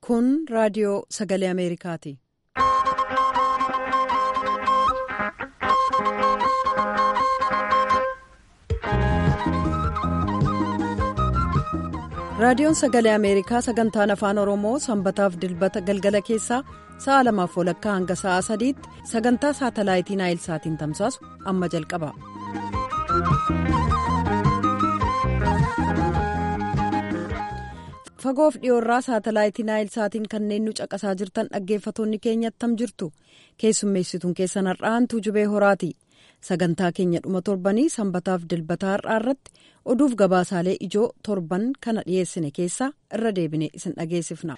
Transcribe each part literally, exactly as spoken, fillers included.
Kun raadiyoo sagalee Ameerikaati. Raadiyoon sagalee Ameerikaa sagantaan afaan Oromoo sanbataaf dilbata galgala keessaa sa'a lamaaf walakkaa hanga sa'a sadiitti sagantaa saatalaayitii Naayilsaatiin tamsaasu amma jalqaba. Fagoof dhiyoorraa saatalaayitii Naayilsaatiin kanneen nu caqasaa jirtan dhaggeeffatoonni keenyatti tam jirtu keessummeessituun keessan har'aantuu jubee horaati. Sagantaa keenya dhuma torbanii sanbataaf dilbataa har'aa irratti oduuf gabaasaalee ijoo torban kana dhiyeessine keessaa irra deebine isin dhageessifna.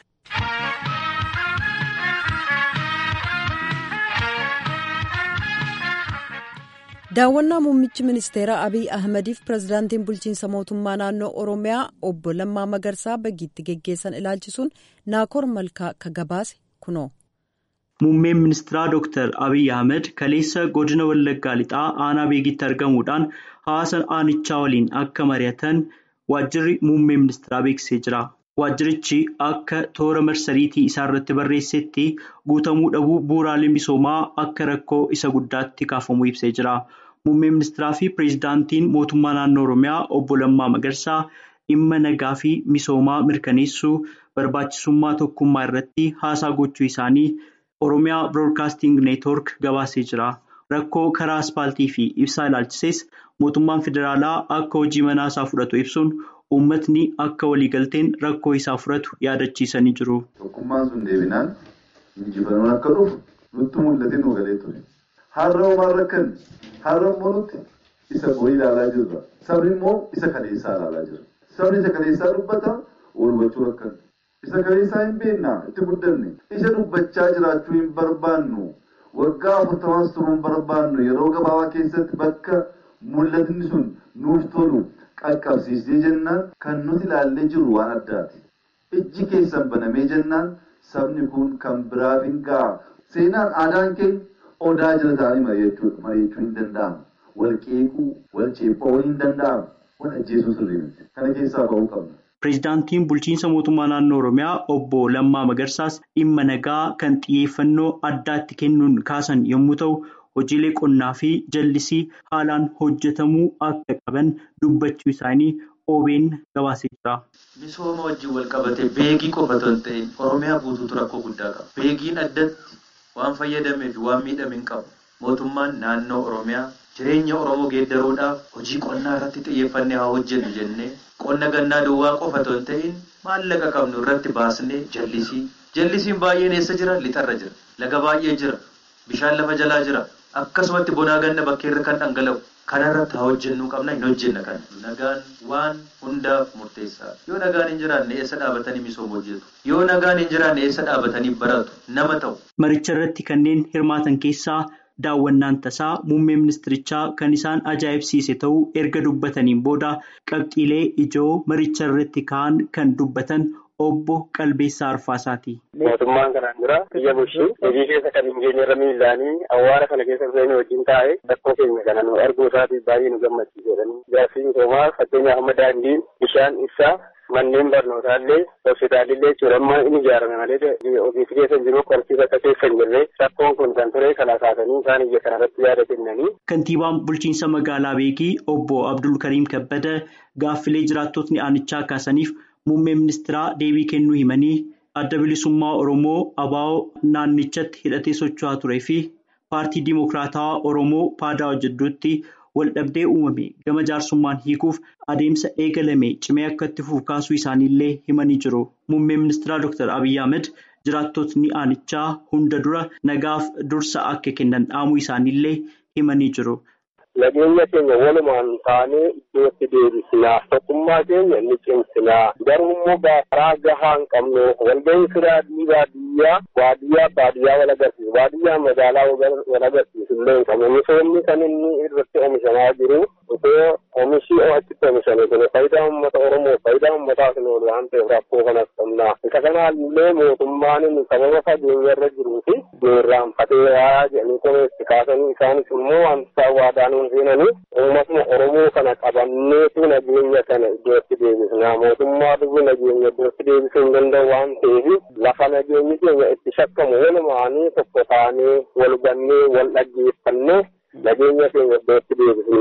Daawwannaa muummichi ministeeraa Abiy Ahmediif pirezidaantiin bulchiinsa mootummaa naannoo Oromiyaa obbo Lammaa Magarsaa Bagiitti geggeessan ilaalchisuun Naakoor Malkaa ka gabaase kunoo. Muummeen ministeeraa Dooktar Abiy Ahmed kaleessa godina Wallaggaa lixaa aanaa beegitti argamuudhaan hawaasa aanichaa waliin akka mari'atan waajjirri muummee ministeeraa beeksisee jira. Waajjirichi akka toora marsariitii isaa irratti barreessetti guutamuu dhabuu bu'uuraalee misoomaa akka rakkoo isa guddaatti kaafamuu ibsee jira. Muummeen ministeeraa fi pireezidaantiin mootummaa naannoo Oromiyaa obbo Lammaa Magarsaa dhimma nagaa fi misoomaa mirkaneessuu barbaachisummaa tokkummaa irratti haasaa gochuu isaanii Oromiyaa Broadcasting Network gabaasee jira. Rakkoo karaa aspaaltii fi ibsaa ilaalchises mootummaan federaalaa akka hojii manaa isaa fudhatu ibsuun uummatni akka waliigalteen rakkoo isaa fudhatu yaadachiisanii jiru. Tokkummaan sun deebinaan injifannoon akka dhufu nutti mul'ate nu galee ture. Har'a homaan rakkan har'a immoo nuti isa borii ilaalaa jirra. Sabni immoo isa kaleessaa ilaalaa jira. Sabni isa kaleessaa dubbata wal hubachuu rakkan. Isa kaleessaa hin beekna itti guddanne. Isa dubbachaa jiraachuu hin barbaannu. Waggaa afurtamaas turuu hin barbaannu. Yeroo gabaabaa keessatti bakka mul'atni sun nuuf tolu qaqqabsiisee jennaan kan nuti ilaallee jiru waan addaati. Ijji keessan banamee jennaan sabni kun kan biraaf hin ga'a. Seenaan aadaan keenya odaa jala ta'anii mari'achuu hin danda'amu. Wal qeequu, wal ceephoo hin danda'amu. Wal ajjeesuu sirrii miti. Kana keessaa ba'uu qabna. Pireezidaantiin bulchiinsa mootummaa naannoo Oromiyaa obbo Lammaa Magarsaas dhimma nagaa kan xiyyeeffannoo addaatti kennuun kaasan yommuu ta'u, hojiilee qonnaa fi jallisii haalaan hojjetamuu akka qaban dubbachuu isaanii O B N gabaasee jira. Misooma wajjin wal qabatee beegii qofa osoo hin ta'in Oromiyaa guutuutu rakkoo guddaa qaba. Beegiin addatti waan fayyadamee fi waan miidhame hin qabu. Mootummaan naannoo Oromiyaa jireenya Oromoo geeddaruudhaaf hojii qonnaa irratti xiyyeeffannee haa hojjennu jennee qonna gannaa duwwaa qofa osoo hin ta'in maallaqa qabnu irratti baasnee jallisii. Jallisiin baay'een eessa jira? Lixarra jira. Laga baay'ee jira. Bishaan lafa jalaa jira. Akkasumatti bonaa ganna bakkeerra kan dhangala'u. Kanarratti haa hojjennuu qabna hin hojjenna kana. Nagaan waan hundaaf murteessaa. Yoo nagaan hin jiraanne eessa dhaabatanii misooma hojjetu? Yoo nagaan hin jiraanne eessa dhaabatanii baratu? Nama ta'u. Maricha irratti kanneen hirmaatan keessaa daawwannaan tasaa muummee ministirichaa kan isaan ajaa'ibsiise ta'uu erga dubbataniin booda qabxiilee ijoo maricha irratti ka'an kan dubbatan obbo Qalbeessaa Arfaasaati. Mootummaan kanaan dura biyya bulchuu hojii keessa kan hin geenye irra miillaanii awwaara kana keessa dhufanii wajjin taa'ee rakkoo keenya kana nu arguu isaatiif baay'ee nu gammachiisedhani. Gaaffii misoomaa fakkeenyaaf amma daandiin bishaan ibsaa manneen barnootaallee hospitaalillee jechuudha amma inni ijaarame malee ofiisi keessa hin jiru qorsiis akka keessa hin jirre rakkoon kun kan ture kana kaasanii isaan iyya kanarratti yaada kennanii. Kantiibaan bulchiinsa magaalaa Beekii obbo Abdul Kariim Kabbada gaaffilee jiraattotni aanichaa kaasaniif muummee ministeeraa deebii kennuu himanii adda bilisummaa Oromoo A B O naannichatti hidhatee socho'aa turee fi paartii Dimookiraatawaa Oromoo Paadaa hojjedduutti wal dhabdee uumame gama jaarsummaan hiikuuf adeemsa eegalame cimee akka itti fufu kaasuu isaaniillee himanii jiru. Muummeen ministeeraa Dooktar Abiy Ahmed jiraattotni aanichaa hunda dura nagaaf dursa akka kennan dhaamuu isaaniillee himanii jiru. Nageenya keenya walumaan taanee iddootti deebisnaa tokkummaa keenya ni cimsinaa garuu immoo karaa gahaa hin qabnu walgahii firaa baadiyyaa baadiyyaa baadiyyaa wal agarsiisu baadiyyaa magaalaa wal agarsiisu illee hin qabnu misoomni kan inni irratti oomishamaa jiru osoo oomishii achitti oomishame kun faayidaa uummata Oromoo faayidaa uummataaf hin oolu waan ta'eef rakkoo kanas qabna. Isa kanaallee mootummaan inni sababa fageenya irra jiruu fi irraanfatee jedhanii kunuunsi kaasanii isaanis immoo wanta waadaan seenanii uummatni Oromoo kana qabanneetu nageenya kana iddootti deebisna mootummaa biyya nageenya iddootti deebisuu hin danda'u waan ta'eef lafa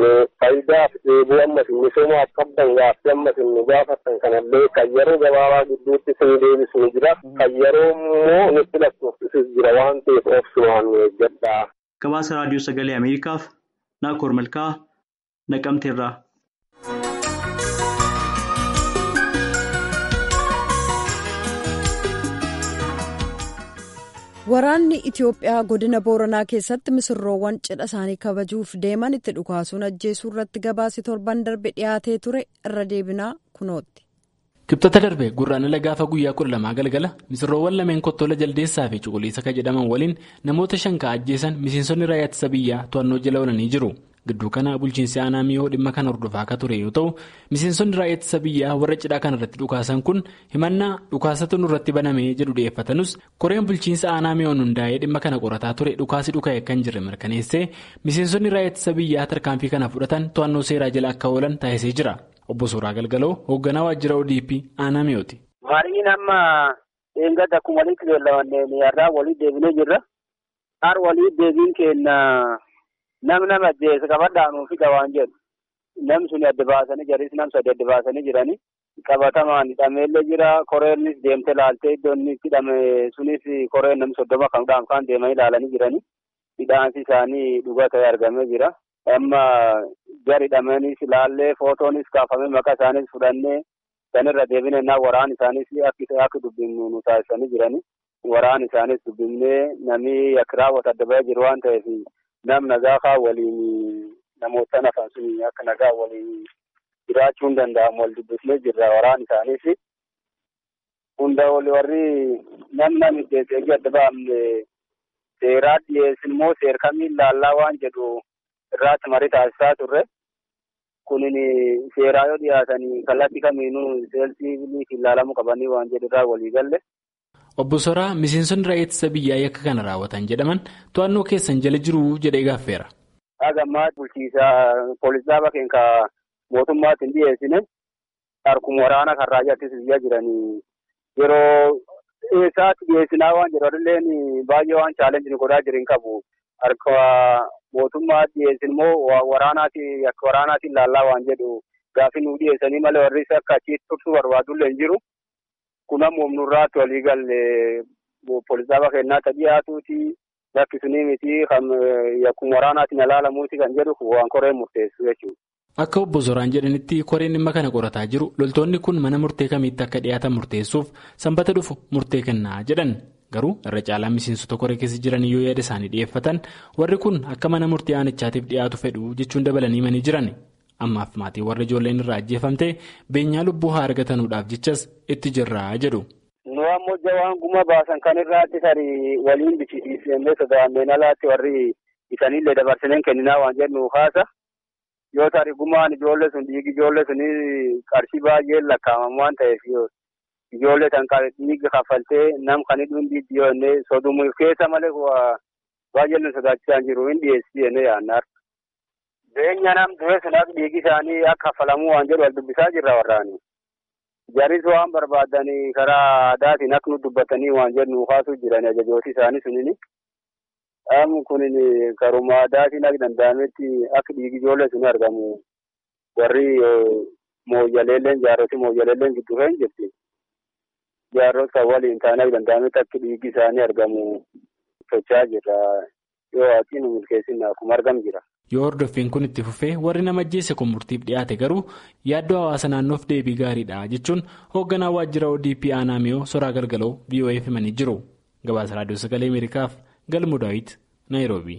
faayidaa fi bu'ammas misoomaaf qabdan gaaffii ammas nu gaafatan kanallee kan yeroo gabaabaa gidduutti sin deebisuu jira. Kan yeroo immoo nutti lakkoofsisus jira waan ta'eef obsumaan eeggadhaa. Gabaasa Raadiyoo Sagalee Ameerikaaf Naakoor Malkaa Naqamteerraa. Waraanni Itiyoophiyaa godina Booranaa keessatti misirroowwan cidha isaanii kabajuuf deeman itti dhukaasuun ajjeesuu irratti gabaasi torban darbe dhiyaatee ture irra deebinaa kunootti. Kibxata darbe gurraandhala gaafa guyyaa kudha lamaa galgala misirroowwan lameen Kottola Jaldeessaa fi Cuquliisa kan jedhaman waliin namoota shan kan ajjeesan miseensonni raayyaa ittisa biyyaa to'annoo jala oolanii jiru. Gidduu kana bulchiinsi aanaa miyoo dhimma kana hordofaa akka ture yoo ta'u miseensonni raayyaa ittisa biyyaa warra cidhaa kana irratti dhukaasan kun himannaa dhukaasatu nurratti banamee jedhu dhiyeeffatanus koreen bulchiinsa aanaa miyoon hundaa'ee dhimma kana qorataa ture dhukaasi dhuka'e kan jirre mirkaneessee miseensonni raayyaa ittisa biyyaa tarkaanfii kana fudhatan to'annoo seeraa jala akka oolan taasisee jira. Obbo Suuraa Galgaloo hoogganaa waajjira O D P aanaa miyooti. Mariin amma eeggadda akkuma walitti beellamanneen irraa walii deebinee jirra. Har walii deebiin kenna. Nam nama ajjeese qabadhaanuu fi qabaan jedhu nam suni adda baasanii jiris nam sadi adda baasanii jiranii qabatamaan hidhameellee jira koreenis deemte laaltee iddoon itti hidhame sunis koreen nam soddoma kan hidhaan kaan deemanii ilaalanii jiranii hidhaansi isaanii dhugaa ta'ee argamee jira. Amma gari hidhameenis ilaallee footoonis kaafamee maqaa isaanis fudhannee sanirra deebinee waraan isaanis akka dubbifnu nu taasisanii jiranii waraan isaanis dubbifnee namni akka raawwatu adda bahee jiru waan ta'eef. Nam nagaa waliin namoota nafan sun akka nagaa waliin jiraachuu hin danda'amu wal dubbisnee jirra waraan isaaniis hunda wali warri nam namitti eegee adda baafne seeraa dhiyeessin immoo seer kamiin laallaa waan jedhu irraatti marii taasisaa turre kunin seeraa yoo dhiyaatanii kallattii kamiinuu seelsii biliif ilaalamuu qabanii waan jedhu irraa walii galle. Obbo Soraa miseensonni raayyaa ittisa biyyaa yakka kana raawwatan jedhaman to'annoo keessan jala jiru jedhee gaaffeera. Hagammaa bulchiisaa poolisaa bakkeen ka mootummaatti hin dhiyeessine harkuma waraana kan raayyaa ittisa biyyaa jiranii yeroo eessaatti dhiyeessinaa waan jedhu adilleen baay'ee waan chaalenjii godhaa jiran qabu harka mootummaatti dhiyeessin immoo waraanaati akka waraanaatiin laallaa waan jedhu gaaffii nu dhiyeessanii malee warri akka achitti tursuu barbaadullee hin jiru. Kun ammoo nurraatti walii galee poolisaa bakkeenyaa dhiyaatuuti lakkisanii miti kan yakkuma waraanaatiin ilaalamuuti kan jedhu waan koreen murteessu jechuudha. Akka obbo Zoraan jedhanitti koreen dhimma kana qorataa jiru loltoonni kun mana murtee kamiitti akka dhiyaatan murteessuuf sanbata dhufu murtee kennaa jedhan garuu irra caalaan miseensota koree keessa jiran yoo yaada isaanii dhiyeeffatan warri kun akka mana murtee aanichaatiif dhiyaatu fedhu jechuun dabalanii himanii jiran. Ammaaf maatii warra ijoolleen irraa ajjeefamte beenyaa lubbuu haa argatanuudhaaf jechas itti jirraa jedhu. Nu ammoo jawaan guma baasan kan irraatti tarii waliin bichisiisnee sodaanneen alaatti warri isaaniillee dabarsineen kenninaa waan jennu haasa yoo tarii gumaan ijoollee sun dhiigi ijoollee sunii qarshii baay'ee lakkaa'aman waan ta'eef ijoollee san dhiiga kaffaltee nam kan hidhuun dhiibbaa yoo inni sodumuu keessa malee baay'ee nu sodaachisaan jiru hin dhiyeessii jennee yaannaar. Beenya nam du'e sunaaf dhiigi isaanii akka kaffalamuu waan jedhu wal dubbisaa jirra warraani. Jaris waan barbaadanii karaa aadaatiin akka nu dubbatanii waan jedhu kaasuu jiran ajajooti isaanii sunini. Dhaamu kunin karuma aadaatiin akka danda'ametti akka dhiigi ijoollee sun argamu warri mooyyaleelleen jaarroti mooyyaleelleen gidduu hin jirti. Jaarrota waliin taanee akka danda'ametti akka dhiigi isaanii argamu socho'aa jirra. Yoo haatiin milkeessin akkuma argamu jira. Yoo hordoffiin kun itti fufee warri nama ajjeese kun murtiif dhiyaate garuu yaaddoo hawaasa naannoof deebii gaariidha jechuun hoogganaa waajjira O D P aanaa miyoo Soraa Galgaloo V O A himanii jiru. Gabaasa Raadiyoo Sagalee Ameerikaaf Galmuu Daawit Naayiroobii.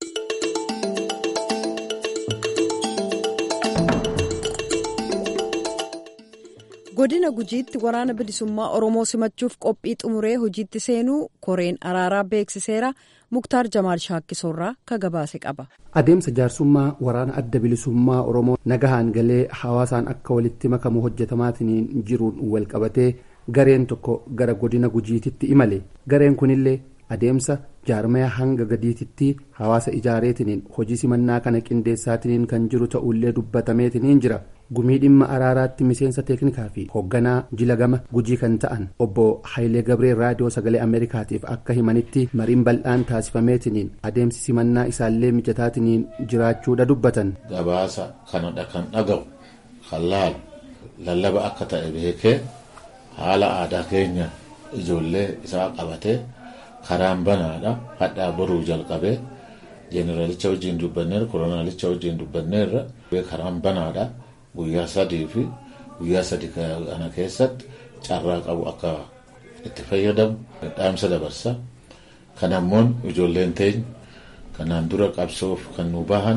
Godina Gujiitti waraana bilisummaa Oromoo simachuuf qophii xumuree hojiitti seenuu koreen araaraa beeksiseera. Muktaar Jamaal Shaakkisoorraa ka gabaase qaba. Adeemsa jaarsummaa waraana adda bilisummaa Oromoo nagahaan galee hawaasaan akka walitti makamu hojjetamaatiin jiruun wal qabatee gareen tokko gara godina Gujiititti imale. Gareen kunillee adeemsa jaarmaya hanga gadiititti hawaasa ijaareetiniin hojii simannaa kana qindeessaatiin kan jiru ta'ullee dubbatameetiniin jira. gumii dhimma araaraatti miseensa teeknikaa fi hoogganaa jila gama gujii kan ta'an obbo Hayilee Gabree raadiyoo sagalee Ameerikaatiif akka himanitti mariin bal'aan taasifameetiniin adeemsi simannaa isaallee mijataatiniin jiraachuudha dubbatan. Gabaasa kanadha kan dhaga'u kan laalu lallaba akka ta'e beekee haala aadaa keenya ijoollee isaa qabatee karaan banaadha hadhaa boruu jalqabee jeneraalicha wajjin dubbanneerra kolonaalicha wajjin dubbanneerra karaan banaadha guyyaa sadii fi guyyaa sadii kana keessatti carraa qabu akka itti fayyadamu dhaamsa dabarsa. Kanammoo ijoolleen teenya kanaan dura qabsoof kan nu bahan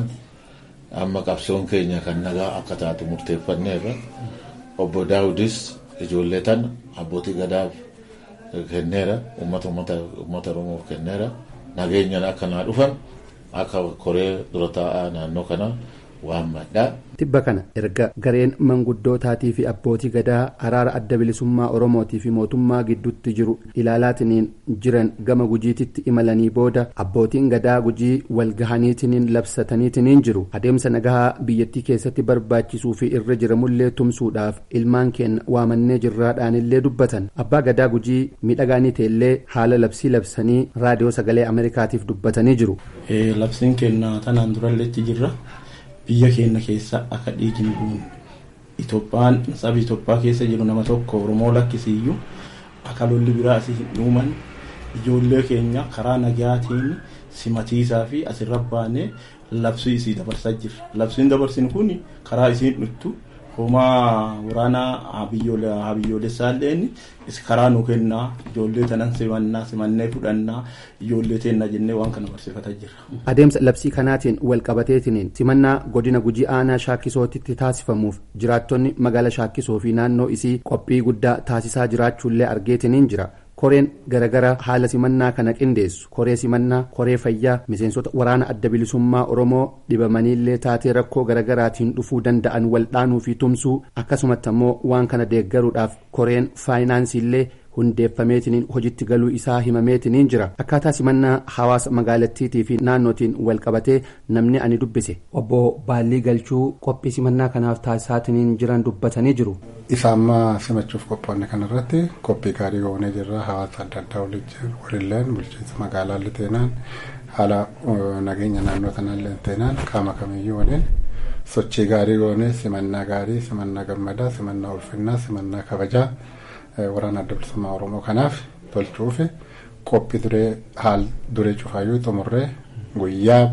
amma qabsoon keenya kan nagaa akka taatu murteeffanneerra. Obbo Daawudis ijoollee tana abbootii gadaaf kenneera uummata uummata Oromoof kenneera nageenyaan akka naa dhufan akka koree dura taa'aa naannoo kana waammadha. Tibba kana erga gareen manguddootaatii fi abbootii gadaa araara adda bilisummaa Oromootii fi mootummaa gidduutti jiru ilaalaatiniin jiran gama gujiititti imalanii booda abbootiin gadaa gujii walgahaniitiniin labsataniitiniin jiru adeemsa nagahaa biyyattii keessatti barbaachisuu fi irra jiramullee tumsuudhaaf ilmaan keenya waamannee jirraadhaanillee dubbatan. Abbaa gadaa gujii miidhagaanii ta'ellee haala labsii labsanii raadiyoo sagalee Ameerikaatiif dubbatanii jiru. Labsiin keenya tanaan duralleetti jirra. Biyya keenya keessa akka dhiigni bu'uun Itoophiyaan saba Itoophiyaa keessa jiru nama tokko Oromoo lakkisiiyyuu akka lolli biraa asii hin uuman ijoollee keenya karaa nagaatiin simatiisaa fi asirra baanee labsii isii dabarsaa jirra. Labsiin dabarsin kun karaa isiin dhuttu homaa waraanaa habiyyoolessaalleen karaa nu kennaa ijoollee tanan simannaa simannee fudhannaa ijoollee teennaa jennee waan kana barsiifataa jirra. Adeemsa labsii kanaatiin walqabateetiniin simannaa godina gujii aanaa shaakkisootitti taasifamuuf jiraattonni magaala shaakkisoo fi naannoo isii qophii guddaa taasisaa jiraachuullee argeetiniin jira. Koreen garagara haala simannaa kana qindeessu koree simannaa koree fayyaa miseensota waraana adda bilisummaa Oromoo dhibamaniillee taatee rakkoo garagaraatiin dhufuu danda'an waldhaanuu fi tumsuu akkasumatti ammoo waan kana deeggaruudhaaf koreen faayinaansiillee hundeeffameetiniin hojitti galuu isaa himameetiniin jira. Akkaataa simannaa hawaasa magaalattiitii fi naannootiin walqabatee namni ani dubbise obbo Baallii Galchuu qophii simannaa kanaaf taasisaatiniin jiran dubbatanii jiru. Isa amma simachuuf qophoonne kanarratti qophii gaarii goonee jirra. Hawaasa adda addaa walilleen bulchiinsa magaalaa liteenaan haala nageenya naannoo kanaallee teenaan qaama kamiyyuu waliin sochii gaarii goonee simannaa gaarii simannaa gammadaa simannaa ulfinnaa simannaa kabajaa waraana adda bilisummaa Oromoo kanaaf tolchuuf qophii duree haal duree cufaayyuu xumurree guyyaa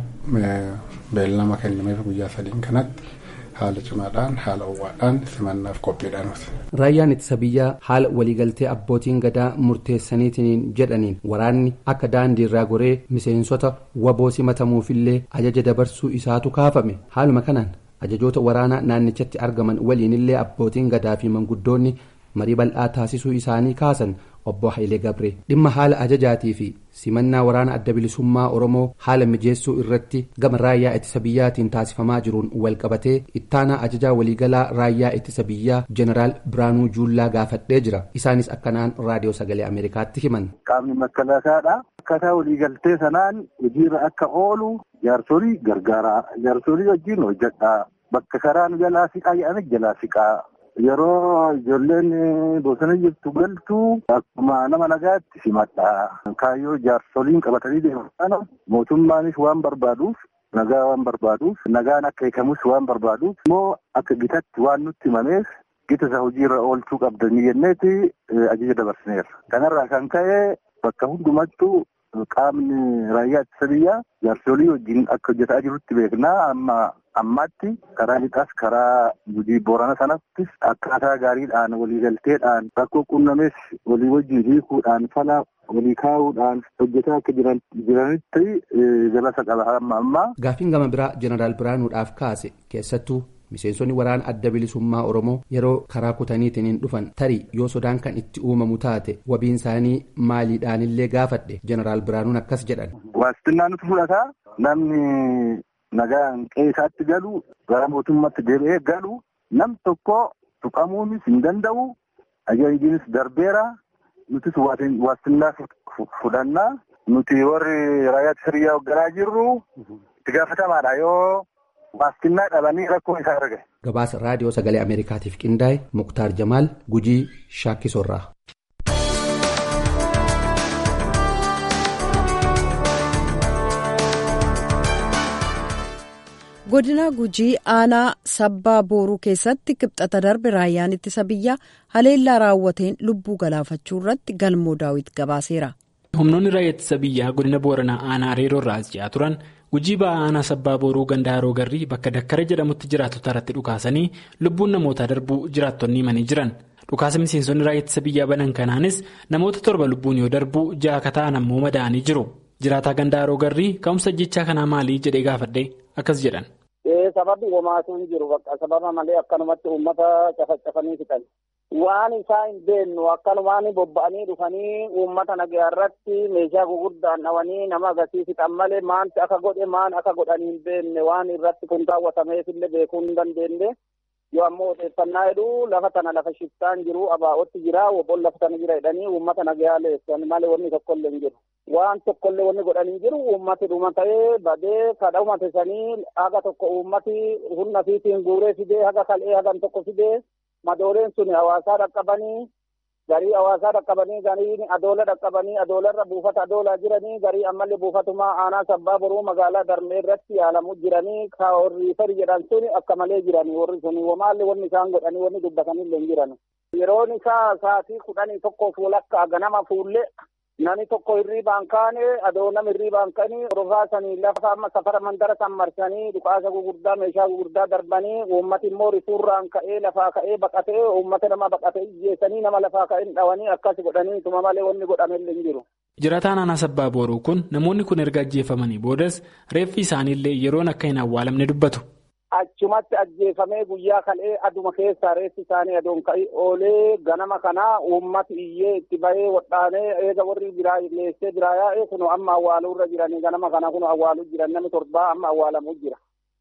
beellama kennameef guyyaa sadiin kanatti haala cimaadhaan haala uwwaadhaan simannaaf qophiidhaanuuti. Raayyaan ittisa biyyaa haala waliigaltee abbootiin gadaa murteessaniitiin jedhaniin waraanni akka daandii irraa goree miseensota waboo simatamuufillee ajaja dabarsuu isaatu kaafame. Haaluma kanaan ajajoota waraanaa naannichatti argaman waliinillee abbootiin gadaa fi manguddoonni marii bal'aa taasisuu isaanii kaasan. Obbo Hayilee Gabree dhimma haala ajajaatii fi simannaa waraana adda bilisummaa Oromoo haala mijeessuu irratti gama raayyaa ittisa biyyaatiin taasifamaa jiruun walqabatee ittaanaa ajajaa waliigalaa raayyaa ittisa biyyaa jeneraal Biraanuu Juullaa gaafadhee jira. Isaanis akkanaan raadiyoo sagalee Ameerikaatti himan. Qaamni makalaasaadha. Akkaataa waliigaltee sanaan hojiirra akka oolu jaarsolii gargaaraa jaarsolii wajjin hojjedhaa bakka karaan jalaa siqaa jedhame jalaa siqaa. Yeroo ijoolleen bosona jirtu galtu akkuma nama nagaatti simadha. Kaayyoo jaarsoliin qabatanii deeman mootummaanis waan barbaaduuf nagaa waan barbaaduuf nagaan akka eegamus waan barbaaduuf immoo akka gitatti waan nutti himameef gita isa hojiirra oolchuu qabdanii jenneeti ajaja dabarsineerra. Kanarraa kan ka'e bakka hundumattuu qaamni raayyaa ittisa biyyaa jaarsolii wajjin akka hojjetaa jirutti beeknaa amma ammaatti karaa lixaas karaa gujii boorana sanattis akkaataa gaariidhaan waliigalteedhaan rakkoo qunnames walii wajjin hiikuudhaan fala walii kaa'uudhaan hojjetaa akka jiran jiranitti jalasa qaba amma ammaa. Gaaffiin gama biraa jeneraal Biraanuudhaaf kaase keessattuu miseensonni waraana adda bilisummaa Oromoo yeroo karaa kutaniitiin dhufan tarii yoo sodaan kan itti uumamu taate wabiin isaanii maaliidhaanillee gaafadhe jeneraal Biraanuun akkas jedhan. Waastinnaa nuti fudhataa namni nagaan qeessaatti galu gara mootummaatti deebi'ee galu nam tokko tuqamuunis hin danda'u ajajjiinis darbeera nutis waastinnaa fudhannaa nuti warri raayyaa ittisa biyyaa hoogganaa jirru itti gaafatamaadha yoo Waastinnaa dhabanii rakkoo isaa arge. Gabaasa raadiyoo sagalee Ameerikaatiif qindaa'e Muktaar Jamaal Gujii Shaakkisorraa. Godina Gujii aanaa sabbaa booruu keessatti qibxata darbe raayyaan ittisa biyyaa haleellaa raawwateen lubbuu galaafachuu irratti galmoo daawit gabaaseera. Humnoonni raayyaa ittisa biyyaa godina booranaa aanaa reeroo irraa as ji'aa turan Gujii ba'aa aanaa sabbaa booruu ganda haroo garrii bakka dakkara jedhamutti jiraattota irratti dhukaasanii lubbuun namootaa darbuu jiraattonni himanii jiran. Dhukaasa miseensonni raayyaa ittisa biyyaa banan kanaanis namoota torba lubbuun yoo darbu ja'a ka ta'an ammoo madaa'anii jiru. Jiraataa ganda haroo garrii ka'umsa jechaa kanaa maalii jedhee gaafadhe akkas jedhan. Sababni homaatu hin jiru bakka sababa malee akkanumatti uummata cafacafanii fixan. Waan isaa hin beeknu akkanumaan bobba'anii dhufanii uummata nagaa irratti meeshaa gurguddaan dhawanii nama agarsiisan malee maanti akka godhe maan akka godhanii hin beekne waan irratti kun raawwatameef illee beekuu hin dandeenye. Yoo ammoo odeeffannaa jedhu lafa tana lafa shiftaan jiru abaa'otti jira wobboon lafa tana jira jedhanii uummata nagaa leessan malee wanni tokkollee hin jiru. Waan tokkollee wanni godhanii jiru uummati dhuma ta'ee badee kadha uummatesanii haga tokko uummati humna fiitiin guuree fidee haga kal'ee hagan tokko fidee madooleen sun hawaasaa dhaqqabanii garii hawaasaa dhaqqabanii garii adoola dhaqqabanii adoolarra buufata adoolaa jiranii garii ammallee buufatumaa aanaa sabbaa boruu magaalaa darmee irratti yaalamu jiranii ka warri fari jedhan sun akka malee jiranii warri sun wamaallee wanni isaan godhanii wanni dubbatanillee hin jiran. Yeroon isaa sa'aatii kudhanii tokkoof walakkaa ganama fuullee nani tokko hirriibaan kaane adoo nama hirriibaan kaanii rofaasanii lafa amma safara mandara san marsanii dhukaasa gugurdaa meeshaa gugurdaa darbanii uummati immoo rifuurraan ka'ee lafaa ka'ee baqatee uummata nama baqatee ijjeessanii nama lafaa ka'ee dhawanii akkas godhanii tuma malee wanni godhamellee hin jiru. Jiraataan aanaa sabbaa booruu kun namoonni kun erga ajjeefamanii boodas reeffi isaaniillee yeroon akka hin awwaalamne dubbatu. Achumatti ajjeefamee guyyaa kal'ee aduma keessaa reessi isaanii adoon ka'ii oolee ganama kanaa uummati iyyee itti bahee wadhaanee eega warri biraa leessee biraa yaa'ee kun amma awwaaluurra jiranii ganama kana kun awwaaluu jiran namni torbaa amma awwaalamuu jira.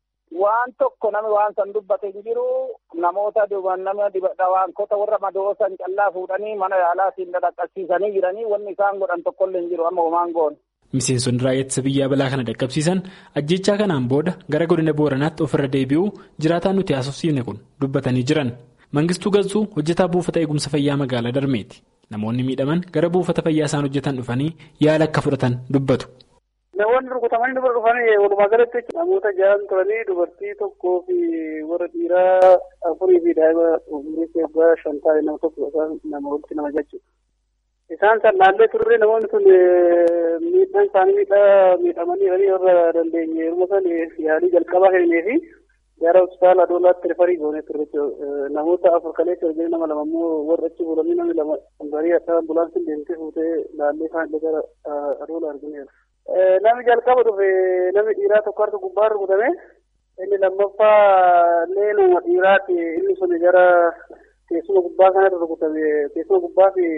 Waan tokko namni waan san dubbate hin jiru namoota duban nama dhawaankota warra madoosan callaa fuudhanii mana yaalaatiin dhaqqabsiisanii jiranii wanni isaan godhan tokkollee hin jiru amma homaan goone. Miseensonni raayyaa ittisa biyyaa balaa kana dhaqqabsiisan ajjechaa kanaan booda gara godina booranaatti ofirra deebi'uu jiraataan nuti haasofsiifne kun dubbatanii jiran. Mangistuu Gazzuu hojjetaa buufata eegumsa fayyaa magaalaa Darmeeti. Namoonni miidhaman gara buufata fayyaa isaan hojjetan dhufanii yaala akka fudhatan dubbatu. Namoonni rukutamanii dubara dhufanii walumaa galatti namoota ja'an turanii dubartii tokkoo fi warra dhiiraa afurii fi daa'ima umurii waggaa shan ta'e nama tokko nama walitti nama jechuudha. Isaan san naallee turre namoonni sun miidhaan isaanii miidhaa miidhamanii irra dandeenye yeroo san yaalii jalqabaa kennee fi gara hospitaala adoolaatti rifarii goonee turre namoota afur kaleessa ergee nama lama immoo warra achi bulanii namni lama garii akka ambulaansiin deemtee fuutee laallee isaan gara adoola argineera. Namni jalqaba dhufe namni dhiiraa tokko harka gubbaa rukutame inni lammaffaa illee nama dhiiraati inni sun gara teessuma gubbaa kanarra rukutame teessuma gubbaa fi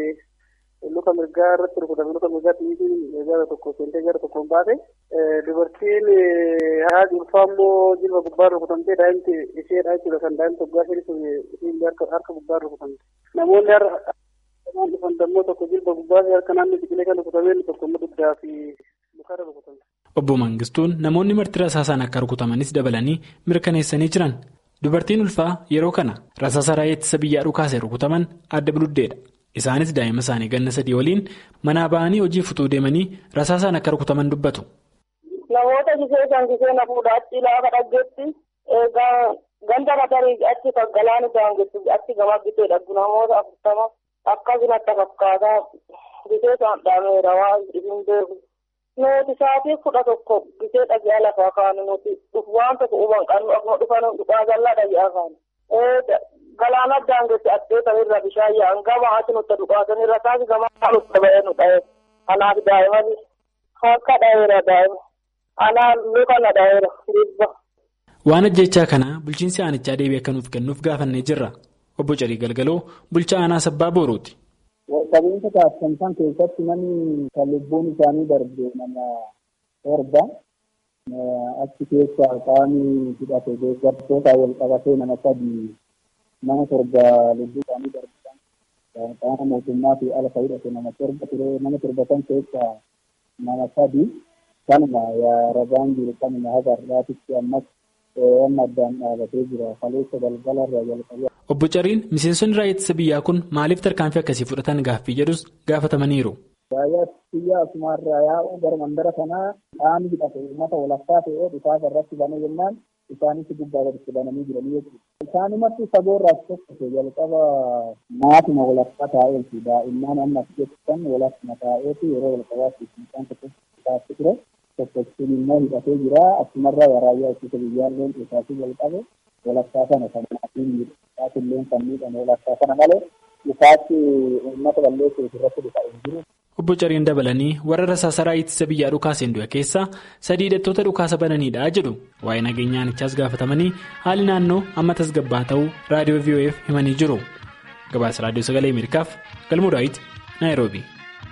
luka mirgaa irratti rukutame luka mirgaa xiyyaatiin gara tokko seentee gara tokkoon baate dubartiin haadhi ulfaa immoo jilba gubbaa rukutamtee daa'imti isheedha jechuudha kan daa'imti waggaa shanii sun isiin harka gubbaa rukutamte namoonni har'a dhufan dammoo tokko jilba gubbaa harka naannoo biqilee kan rukutamee tokko immoo dugdaa fi lukarra rukutamte. Obbo Mangistuun namoonni marti rasaasaan akka rukutamanis dabalanii mirkaneessanii jiran dubartiin ulfaa yeroo kana rasaasa raayyaa ittisa biyyaa dhukaasee rukutaman adda biluddeedha. Isaanis daa'ima isaanii ganna sadii waliin manaa ba'anii hojii futuu deemanii rasaasaan akka rukutaman dubbatu. Namoota gisee kan gisee na fuudha achi laafa dhaggeetti ganda matarii achi galaan daangetti achi gama gisee dhaggu namoota afurtama akkasumatti fakkaataa gisee isaan dhaameera waa hin beeku. Nuti sa'aatii kudha tokko gisee dhagaa lafaa kaanu nuti waan tokko huban qabnu akkuma dhufan dhugaa jallaa dhagaa kaanu. Galaana daangetti addeetan irra bishaan yaa'an gama ati nutti dhugaatan irra taasi gama nutti ba'ee nu dha'e. Kanaaf daa'imani harka dha'eera daa'ima. Anaan luka na dha'eera dhibba. Waan ajjechaa kana bulchiinsi aanichaa deebii akka nuuf kennuuf gaafannee jirra. Obbo Carii Galgaloo bulchaa aanaa sabbaa Boorooti. Qabeenya taasisan san keessatti namni kan lubbuun isaanii darbe nama torba achi keessaa qaamni hidhate deeggartoota wal qabatee nama sadii nama torba lubbuu isaanii darbisan qaama mootummaa fi ala hidhate nama torba ture nama torba kan keessaa nama sadii kanuma yaa rabaan jiru kanuma haga har'aatitti ammas amma addaan dhaabatee jira. Kaleessa galgala irraa jalqabee. Obbo Cariin miseensonni raayyaa ittisa biyyaa kun maaliif tarkaanfii akkasii fudhatan gaaffii jedhus gaafatamaniiru. Raayyaa ittisa biyyaa asumarraa yaa'uu gara mandara kanaa qaamni hidhate uummata walakkaa ta'ee dhukaasa irratti banee jennaan isaanis gubbaa gaditti bananii jiranii jechuudha. Isaanumatti saboorraas tokko jalqaba maatuma walakkaa taa'eeti daa'imman amma as jettan walakkuma taa'eeti yeroo jalqabaatti isaan tokko taa'ee ture. Tokkochuun immoo hidhatee jira asumarraa raayyaa ittisa biyyaallee isaanii jalqabe walakkaa sana kan maatiin illee kan miidhame walakkaa sana malee isaatti uummata balleessuuf irratti dhufa hin jiru. Obbo Cariin dabalanii warra rasaasa raayyaa ittisa biyyaa dhukaaseen du'e keessaa sadii hidhattoota dhukaasa bananiidha jedhu. Waa'ee nageenyaanichaas gaafatamanii haalli naannoo amma tasgabbaa ta'uu raadiyoo V O F himanii jiru. Gabaasa raadiyoo sagalee Ameerikaaf Galmuu Daawit Naayiroobii.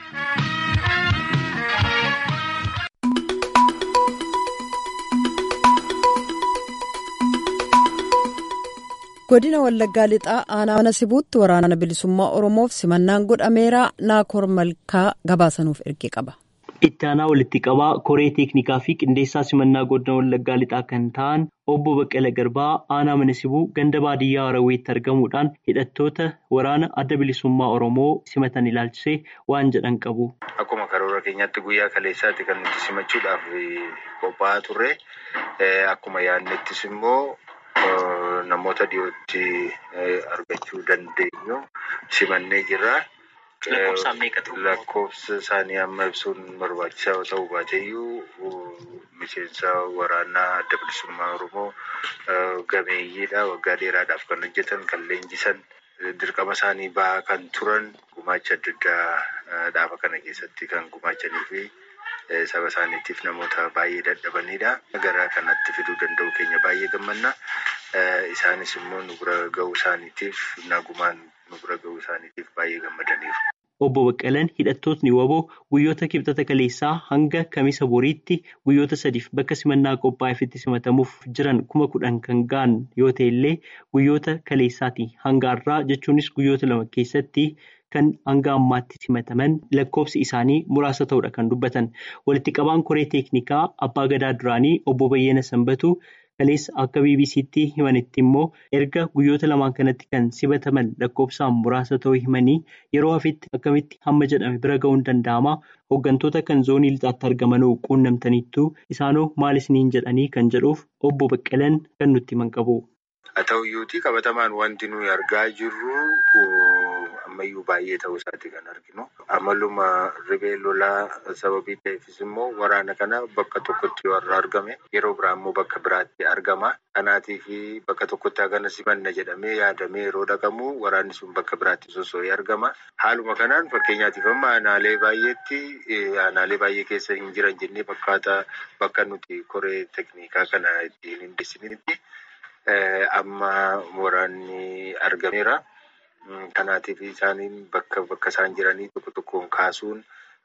Godina Wallaggaa Lixaa aanaa mana Sibuutti waraana bilisummaa Oromoof simannaan godhameera. Naakoor Malkaa gabaasanuuf ergee qaba. Itti aanaa walitti qabaa koree teeknikaa fi qindeessaa simannaa godina Wallaggaa Lixaa kan ta'an obbo Baqqala Garbaa aanaa mana Sibuu ganda baadiyyaa Haraweetti argamuudhaan hidhattoota waraana adda bilisummaa Oromoo simatan ilaalchisee waan jedhan qabu. Akkuma karoora keenyaatti guyyaa kaleessaatti kan nuti simachuudhaaf qophaa'aa turre akkuma yaadnettis immoo namoota dhiyootti argachuu dandeenyu simannee jirra. Lakkoofsa isaanii amma ibsuun barbaachisaa ta'uu baateeyyuu miseensa waraanaa adda bilisummaa Oromoo gameeyyiidha. Waggaa dheeraadhaaf kan hojjetan, kan leenjisan, dirqama isaanii bahaa kan turan, gumaacha adda addaa dhaaba kana keessatti kan gumaachanii fi saba isaaniitiif namoota baay'ee dadhabanidha. Gara kanatti fiduu danda'u keenya baay'ee gammanna. Isaanis immoo nu bira ga'uu isaaniitiif nagumaan nu bira ga'uu isaaniitiif baay'ee gammadaniiru. Obbo Baqqalaan hidhattootni waboo guyyoota kibxata kaleessaa hanga kamisa boriitti guyyoota sadiif bakka simannaa qophaa'eefitti simatamuuf jiran kuma kudhan kan ga'an yoo ta'e illee guyyoota kaleessaati hanga har'aa jechuunis guyyoota lama keessatti kan hanga ammaatti simataman lakkoofsi isaanii muraasa ta'uudha kan dubbatan. Walitti qabaan koree teeknikaa abbaa gadaa duraanii obbo Bayyana Sanbatu kaleessa akka B B C'tti himanitti immoo erga guyyoota lamaan kanatti kan simataman lakkoofsaan muraasa ta'uu himanii yeroo hafitti akkamitti hamma jedhame bira ga'uun danda'ama. Hooggantoota kan zoonii lixaatti argamanuu quunnamtaniittu isaanoo maal isiniin jedhanii kan jedhuuf obbo Baqqalaan kan nutti himan qabu. Haa ta'uyyuutii qabatamaan wanti nuyi argaa jirru ammayyuu baay'ee ta'uu isaati kan arginu. Amaluma ribee lolaa sababii ta'eefis immoo waraana kana bakka tokkotti yoo argame yeroo biraa immoo bakka biraatti argama. Kanaatiif bakka tokkotti hagana simanna jedhamee yaadamee yeroo dhaqamu waraanni sun bakka biraatti sosso'ee argama. Haaluma kanaan fakkeenyaatiif amma aanaalee baay'eetti aanaalee baay'ee keessa hin jiran jennee fakkaata bakka nuti koree teeknikaa kana ittiin hundeessinitti. Amma waraanni argameera. Kanaatiif isaaniin bakka bakka isaan jiranii tokko tokkoon kaasuun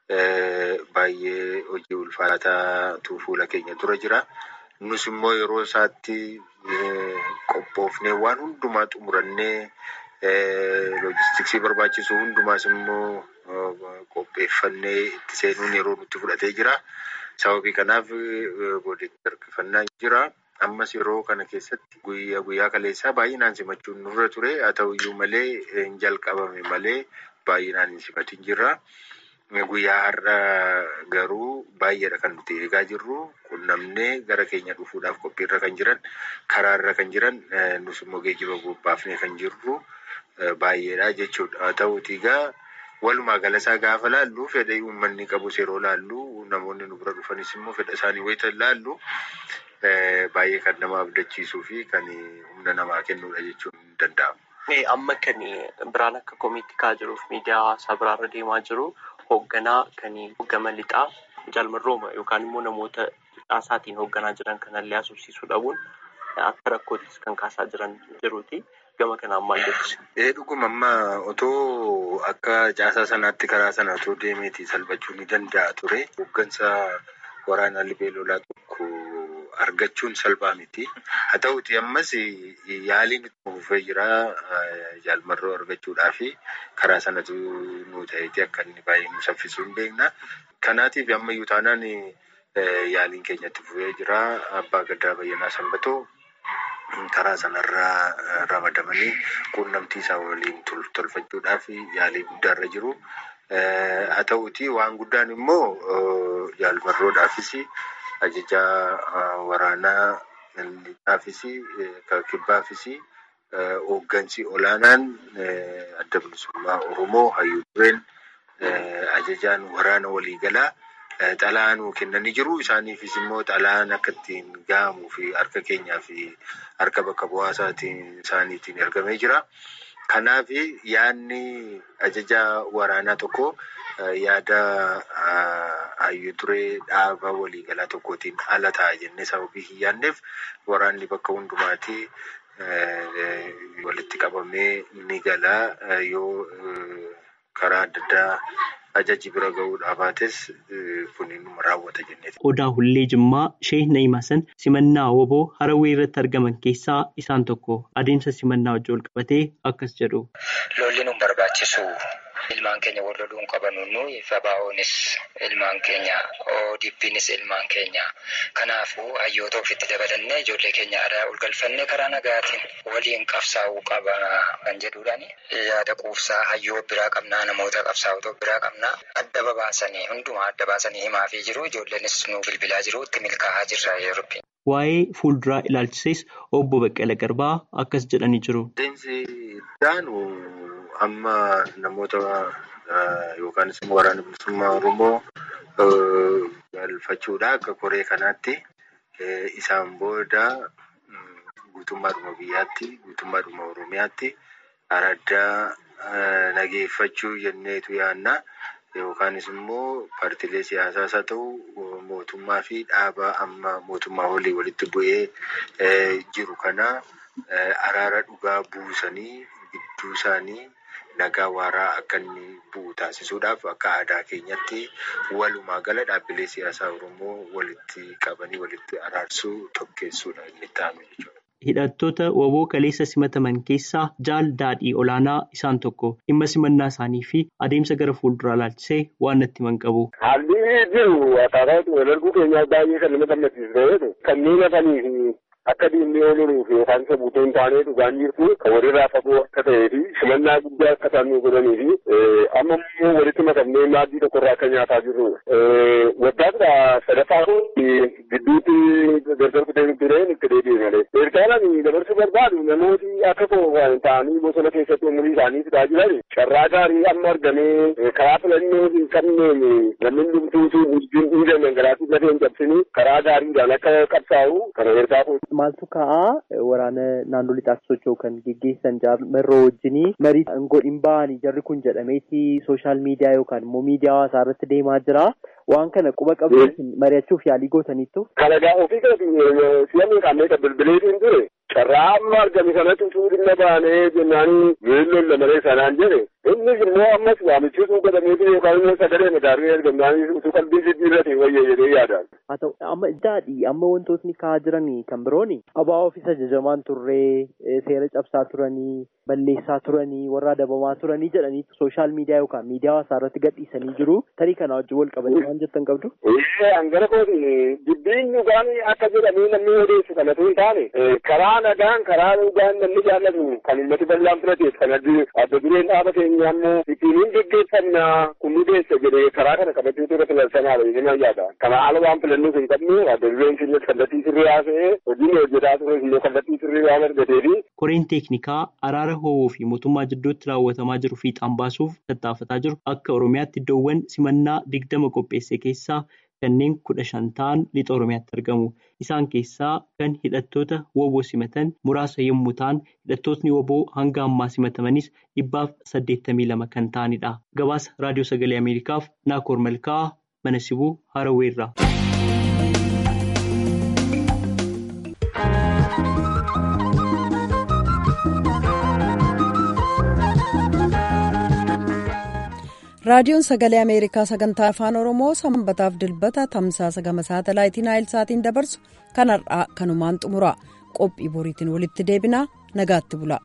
baay'ee hojii ulfaataatu fuula keenya dura jira. Nus immoo yeroo isaatti qophoofnee waan hundumaa xumurannee loojistiksii barbaachisu hundumaas immoo qopheeffannee itti seenuun yeroo nutti fudhatee jira. Sababii kanaaf godina harkifannaa jira. Ammas yeroo kana keessatti guyyaa guyyaa kaleessaa baay'inaan simachuun nurra ture. Haa ta'uyyuu malee hin jalqabame malee baay'inaan hin simatin jirra. Guyyaa har'a garuu baay'eedha kan nuti eegaa jirru. Qunnamnee gara keenya dhufuudhaaf qophiirra kan jiran, karaarra kan jiran, nus immoo geejjiba bobbaafnee kan jirru baay'eedha jechuudha. Haa ta'uutii egaa walumaa galasaa gaafa laallu fedha uummanni qabus yeroo laallu namoonni nu bira dhufanis immoo fedha isaanii wayita laallu. Baay'ee kan nama abdachiisuu fi kan humna namaa kennuudha jechuun ni danda'ama. Amma kan biraan akka komiitti kaa jiruuf miidiyaa hawaasaa biraarra deemaa jiru hoogganaa kan hoggama lixaa jaalmarrooma yookaan immoo namoota lixaasaatiin hoogganaa jiran kanallee asubsiisuu dhabuun akka rakkoottis kan kaasaa jiran jiruuti. Gama kanaan maal jechuudha? Ee dhuguma amma otoo akka caasaa sanaatti karaa sana otoo deemeeti salphachuu ni danda'a ture. Hooggansa waraanaa libee lolaa tokko argachuun salphaa miti. Haa ta'uuti ammas yaaliin itti fufee jira jaalmarroo argachuudhaaf karaa sanatu nu ta'eeti akka inni baay'ee nu saffisuu hin beekna. Kanaatiif ammayyuu taanaan yaaliin keenya itti fufee jira. Abbaa Gadaa Bayyanaa Sanbatoo karaa sanarraa ramadamanii quunnamtii isaa waliin tolfachuudhaaf yaalii guddaarra jiru. Haa ta'uutii waan guddaan immoo jaalmarroodhaafis ajajaa waraanaa lixaafis kibbaafis hooggansi olaanaan adda bilisummaa Oromoo Hayyuu Dureen ajajaan waraana waliigalaa xalaanuu kennanii jiru. Isaaniifis immoo xalaan akka ittiin gahamuu fi harka keenyaa fi harka bakka bu'aasaatiin isaaniitiin ergamee jira. Kanaaf yaadni ajajaa waraanaa tokko yaada Hayyuu Duree dhaaba waliigalaa tokkootiin ala ta'a jennee sababii hin yaadneef waraanni bakka hundumaatti walitti qabamee ni gala. Yoo karaa adda addaa ajaji bira gahuudhaa baates kun inni raawwata jenneeti. Odaa Hullee Jimmaa Sheek Na'imasan simannaa woboo Harawwee irratti argaman keessaa isaan tokko adeemsa simannaa wajjin wal qabatee akkas jedhu. Lolli nu barbaachisu ilmaan keenya wal loluu hin qabanu nuyi Fabaa'oonis ilmaan keenya O D P'nis ilmaan keenya. Kanaafuu hayyoota ofitti dabalannee ijoollee keenya aadaa ol galfannee karaa nagaatiin waliin qabsaa'uu qaba kan jedhuudhaani. Yaada quufsaa hayyoo biraa qabnaa namoota qabsaa'otoo biraa qabnaa adda babaasanii hundumaa adda baasanii himaafii jiru. Ijoolleenis nu bilbilaa jiru itti milkaa'aa jirra yeroo. Waa'ee fuulduraa ilaalchises obbo Baqqala Garbaa akkas jedhanii jiru. Adeemsi daanu amma namoota yookaanis immoo waraana bilisummaa Oromoo galfachuudha akka koree kanaatti isaan booda guutummaadhuma biyyaatti guutummaadhuma Oromiyaatti araddaa nageeffachuu jenneetu yaadna. Yookaanis immoo paartiilee siyaasaas haa ta'u mootummaa fi dhaaba amma mootummaa olii walitti bu'ee jiru kana araara dhugaa buusanii gidduu isaanii nagaa waaraa akka inni bu'u taasisuudhaaf akka aadaa keenyatti walumaa gala dhaabbilee siyaasaa Oromoo walitti qabanii walitti araarsuu tokkeessuudha inni ta'ame jechuudha. Hidhattoota woboo kaleessa simataman keessaa Jaal Daadhii Olaanaa isaan tokko dhimma simannaa isaanii fi adeemsa gara fuulduraa ilaalchisee waan natti himan qabu. Haalli jiru akkaataa walarguu keenyaa baay'ee kan nama gammachiisu kanneen hafanii fi akka diinni ooluuf yookaan isa buutee hin taane dhugaan jirtu kan walirraa fagoo akka ta'ee fi simannaa guddaa akka isaan nu godhanii fi amma immoo walitti makamnee maaddii tokkorraa akka nyaataa jirru. Waggaadha sadaffaa kun gidduutti gargar kutee tureen itti deebi'e malee. Ergaalaan dabarsuu barbaadu namooti akka kooban ta'anii bosona keessatti umurii isaanii fidaa jiran carraa gaarii amma argamee karaa filannoo hin qabneen namni dhumtuutu wajjin dhiigan dhangalaatii lafee hin cabsini karaa gaariidhaan akka qabsaa'u kana ergaa kun. Maaltu ka'aa waraana naannoo lixaatti socho'u kan geggeessan jaarmerroo wajjinii marii godhin ba'anii jarri kun jedhameeti sooshaal miidiyaa yookaan immoo miidiyaa hawaasaa irratti deemaa jira. Waan kana quba qabdanii mari'achuuf yaalii gootaniittu. Kalagaa ofii kana si'amni kanneen kan bilbileetiin ture carraa amma argame kanatti utuu dhimma baanee jennaanii weelloon lamalee sanaan jedhe innis immoo ammas waamichiisuu godhameetu yookaan immoo sagalee madaalii argamnaanii utuu qalbii jijjiirrate wayya jedhee yaadaan. Haa ta'u amma daadhii amma wantootni ka'aa jiranii kan birooni abaa ofiis ajajamaan turree seera cabsaa turanii balleessaa turanii warra adabamaa turanii jedhanii sooshaal miidiyaa yookaan miidiyaa hawaasaa irratti gadhiisanii jiru. Tarii kana wajjin wal qabatee waan jettan qabdu. Hangara kooti dubbiin dhugaan akka jedhamee namni odeessu kanatu hin taane karaa nagaan karaa dhugaan namni jaallatu kan uummati bal'aan fudhateef kan adda dureen dhaaba keenya ammoo ittiin hin geggeeffamna kun nu deessa jedhee karaa kana qabatee ture filarsanaadha jedhanii yaada. Kana haala waan filannuuf hin qabne adda dureen keenyas kallattii sirrii haasa'ee hojiin hojjetaa ture immoo kallattii sirrii waan argateefi. Koreen teeknikaa araara ho'oo fi mootummaa jidduutti raawwatamaa jiru fiixaan baasuuf tattaafataa jiru akka Oromiyaatti iddoowwan simannaa digdama qopheesse keessaa kanneen kudha shan ta'an lixa Oromiyaatti argamu. Isaan keessaa kan hidhattoota woboo simatan muraasa yommuu ta'an hidhattootni woboo hanga ammaa simatamanis dhibbaaf saddeettamii lama kan ta'anidha. Gabaasa Raadiyoo Sagalee Ameerikaaf Naakoor Malkaa Mana Sibuu Harawweerraa. Raadiyoon Sagalee Ameerikaa sagantaa afaan Oromoo sanbataaf dilbata tamsaasa gama saatalaayitii Naayilsaatiin dabarsu kan har'aa kanumaan xumura. Qophii boriitiin walitti deebinaa nagaatti bula.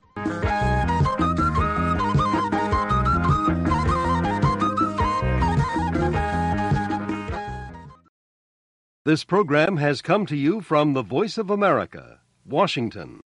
This program has come to you from the Voice of America, Washington.